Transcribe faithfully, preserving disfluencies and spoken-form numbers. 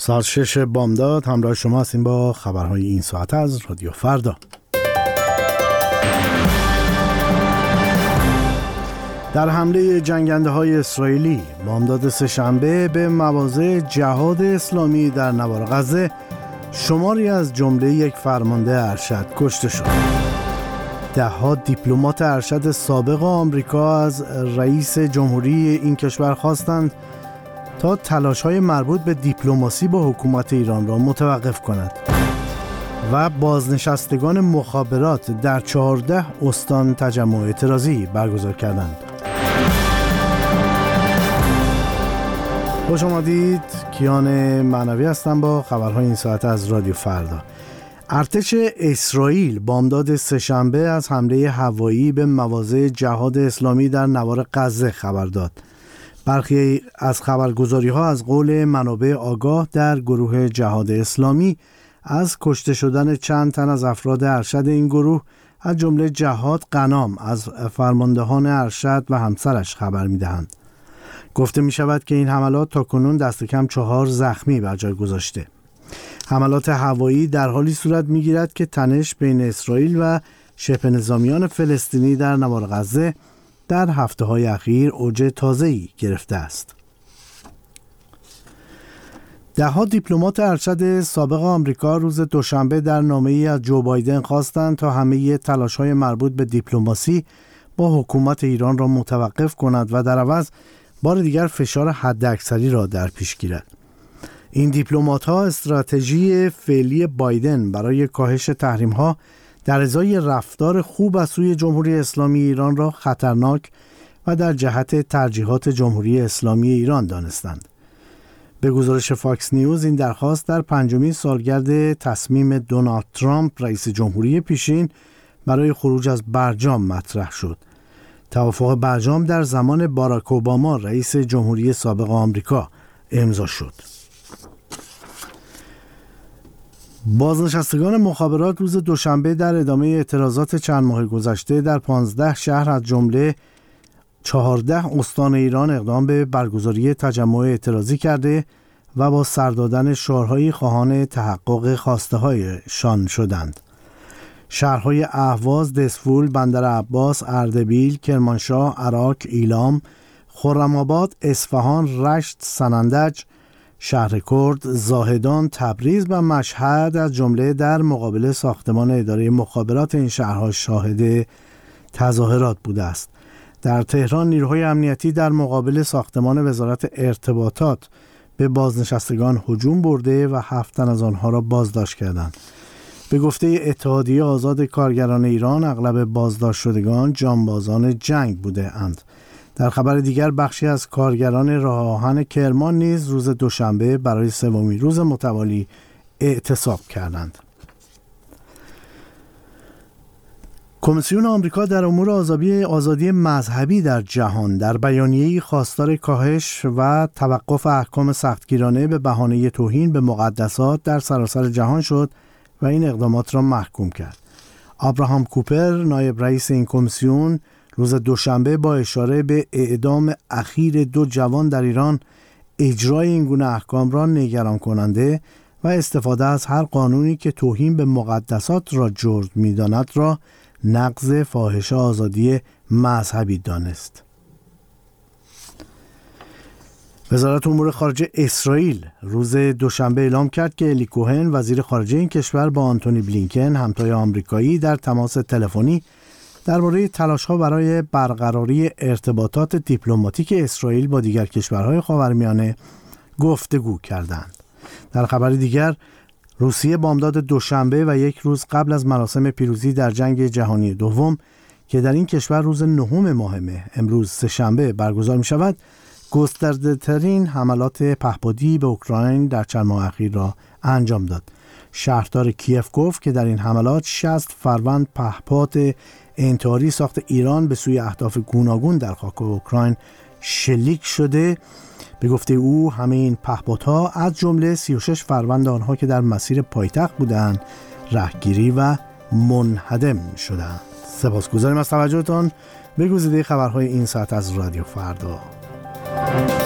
ساعت شش بامداد همراه شما هستیم با خبرهای این ساعت از رادیو فردا. در حمله جنگنده های اسرائیلی بامداد سه‌شنبه به مواضع جهاد اسلامی در نوار غزه، شماری از جمله یک فرمانده ارشد کشته شد. ده ها دیپلمات ارشد سابق آمریکا از رئیس جمهوری این کشور خواستند تا تلاش‌های مربوط به دیپلماسی با حکومت ایران را متوقف کند و بازنشستگان مخابرات در چهارده استان تجمع اعتراضی برگزار کردند. خوش آمدید. کیان معنوی هستم با خبرهای این ساعت از رادیو فردا. ارتش اسرائیل بامداد سه‌شنبه از حمله هوایی به مواضع جهاد اسلامی در نوار غزه خبر داد. برخی از خبرگزاری‌ها از قول منابع آگاه در گروه جهاد اسلامی از کشته شدن چند تن از افراد ارشد این گروه از جمله جهاد قنام از فرماندهان ارشد و همسرش خبر می‌دهند. گفته می‌شود که این حملات تاکنون دست کم چهار زخمی بر جای گذاشته. حملات هوایی در حالی صورت می‌گیرد که تنش بین اسرائیل و شبه نظامیان فلسطینی در نوار غزه در هفته‌های اخیر اوج تازه‌ای گرفته است. ده ها دیپلمات ارشد سابق آمریکا روز دوشنبه در نامه‌ای از جو بایدن خواستند تا همه تلاش‌های مربوط به دیپلماسی با حکومت ایران را متوقف کند و در عوض بار دیگر فشار حداکثری را در پیش گیرد. این دیپلمات‌ها استراتژی فعلی بایدن برای کاهش تحریم‌ها در ازای رفتار خوب از سوی جمهوری اسلامی ایران را خطرناک و در جهت ترجیحات جمهوری اسلامی ایران دانستند. به گزارش فاکس نیوز این درخواست در پنجمین سالگرد تصمیم دونالد ترامپ رئیس جمهوری پیشین برای خروج از برجام مطرح شد. توافق برجام در زمان باراک اوباما رئیس جمهوری سابق آمریکا امضا شد. بازنشستگان مخابرات روز دوشنبه در ادامه اعتراضات چند ماه گذشته در پانزده شهر از جمله چهارده استان ایران اقدام به برگزاری تجمع اعتراضی کرده و با سر دادن شعارهای خواهان تحقق خواسته‌هایشان شدند. شهرهای اهواز، دسفول، بندر عباس، اردبیل، کرمانشاه، عراق، ایلام، خرم‌آباد، اصفهان، رشت، سنندج، شهر کرد، زاهدان، تبریز و مشهد از جمله در مقابل ساختمان اداره مخابرات این شهرها شاهد تظاهرات بوده است. در تهران نیروهای امنیتی در مقابل ساختمان وزارت ارتباطات به بازنشستگان هجوم برده و هفت تن از آنها را بازداشت کردند. به گفته اتحادیه آزاد کارگران ایران اغلب بازداشت شدگان جانبازان جنگ بوده اند. در خبر دیگر بخشی از کارگران راه آهن کرمان نیز روز دوشنبه برای سومین روز متوالی اعتصاب کردند. کمیسیون آمریکا در امور آزادی آزادی مذهبی در جهان در بیانیه‌ای خواستار کاهش و توقف احکام سختگیرانه به بهانه توهین به مقدسات در سراسر جهان شد و این اقدامات را محکوم کرد. ابراهام کوپر نایب رئیس این کمیسیون روز دوشنبه با اشاره به اعدام اخیر دو جوان در ایران اجرای این گونه احکام را نگران کننده و استفاده از هر قانونی که توهین به مقدسات را جرم می‌داند را نقض فاحشه آزادی مذهبی دانست. وزارت امور خارجه اسرائیل روز دوشنبه اعلام کرد که الی کوهن وزیر خارجه این کشور با آنتونی بلینکن همتای آمریکایی در تماس تلفنی درباره تلاش‌ها برای برقراری ارتباطات دیپلماتیک اسرائیل با دیگر کشورهای خاورمیانه گفتگو کردند. در خبر دیگر روسیه بامداد دوشنبه و یک روز قبل از مراسم پیروزی در جنگ جهانی دوم که در این کشور روز نهم ماه مه امروز سه‌شنبه برگزار می‌شود، گسترده‌ترین حملات پهپادی به اوکراین در چند ماه اخیر را انجام داد. شهردار کیف گفت که در این حملات شصت فروند پهپاد انتحاری ساخت ایران به سوی اهداف گوناگون در خاک اوکراین شلیک شده. به گفته او همه این پهپادها از جمله سی و شش فروند آنها که در مسیر پایتخت بودند رهگیری و منهدم شدند. سپاسگزاریم از توجهتان به گزیده خبرهای این ساعت از رادیو فردا.